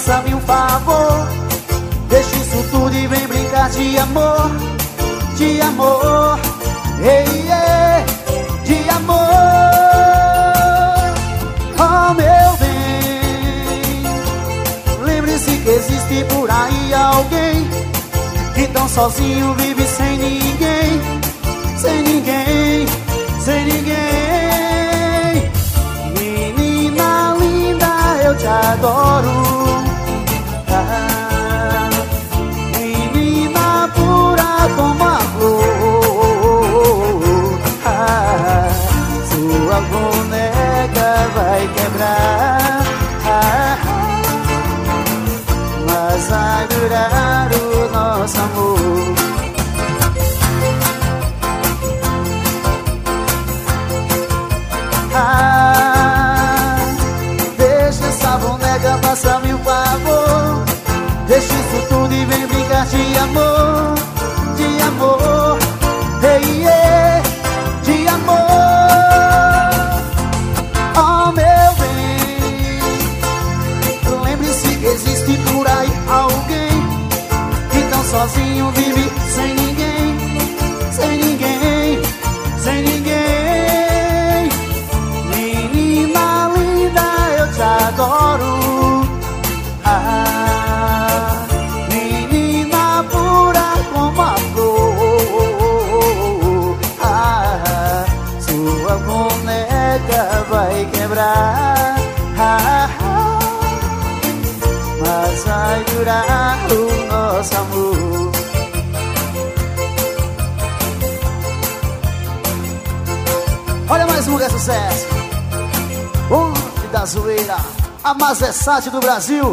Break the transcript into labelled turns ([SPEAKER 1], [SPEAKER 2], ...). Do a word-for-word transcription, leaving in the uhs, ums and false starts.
[SPEAKER 1] faça-me um favor. Deixa isso tudo e vem brincar de amor, de amor, ei, ei, de amor. Oh, meu bem, lembre-se que existe por aí alguém que tão sozinho vive sem ninguém, sem ninguém, sem ninguém. Menina linda, eu te adoro. Ah, menina pura como a flor. Ah, sua boneca vai quebrar, ah, mas vai durar o nosso amor. Ah, deixa essa boneca, faça-me um favor. Deixa isso tudo e vem brincar de amor, de amor, hey, yeah, de amor. Oh, meu bem, lembre-se que existe por aí alguém que tão sozinho vive sem ninguém, sem ninguém, sem ninguém. Menina linda, eu te adoro. Ah, menina pura como a flor. Ah, sua boneca vai quebrar, ah, mas vai durar o nosso amor. Olha mais um que é sucesso. Bonde da Zoeira, a mais versátil do Brasil.